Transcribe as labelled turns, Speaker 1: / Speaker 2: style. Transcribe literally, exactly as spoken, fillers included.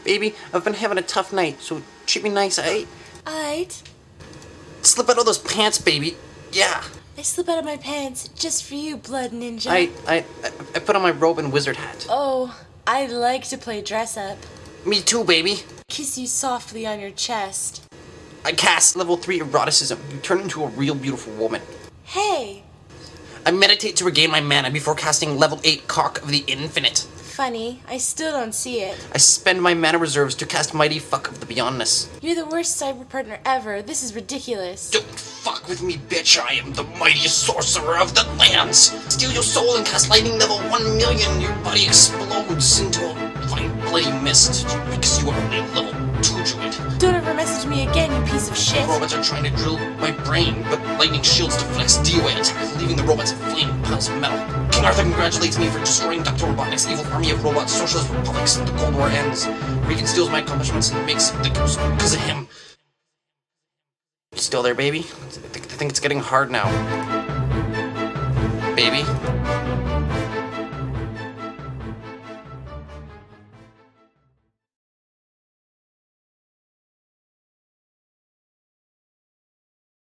Speaker 1: Baby, I've been having a tough night, so treat me nice, aight?
Speaker 2: Aight.
Speaker 1: Slip out of those pants, baby. Yeah.
Speaker 2: I slip out of my pants just for you, Blood Ninja.
Speaker 1: I, I, I put on my robe and wizard hat.
Speaker 2: Oh, I like to play dress up.
Speaker 1: Me too, baby.
Speaker 2: Kiss you softly on your chest.
Speaker 1: I cast level three eroticism. You turn into a real beautiful woman.
Speaker 2: Hey!
Speaker 1: I meditate to regain my mana before casting level eight Cock of the Infinite.
Speaker 2: Funny, I still don't see it.
Speaker 1: I spend my mana reserves to cast Mighty Fuck of the Beyondness.
Speaker 2: You're the worst cyber partner ever. This is ridiculous.
Speaker 1: Don't fuck with me, bitch. I am the mightiest sorcerer of the lands. Steal your soul and cast lightning level one million. Your body explodes into a fine bloody mist because you are only level two druid.
Speaker 2: Don't ever message me again, you piece of shit.
Speaker 1: Robots are trying to drill my brain, but lightning shields deflects D O A attack, leaving the robots in flaming piles of metal. King Arthur congratulates me for destroying Doctor Robotnik's evil army of robots, socialist republics, and the Cold War ends. Regan steals my accomplishments and makes it because of him. You still there, baby? I think it's getting hard now. Baby?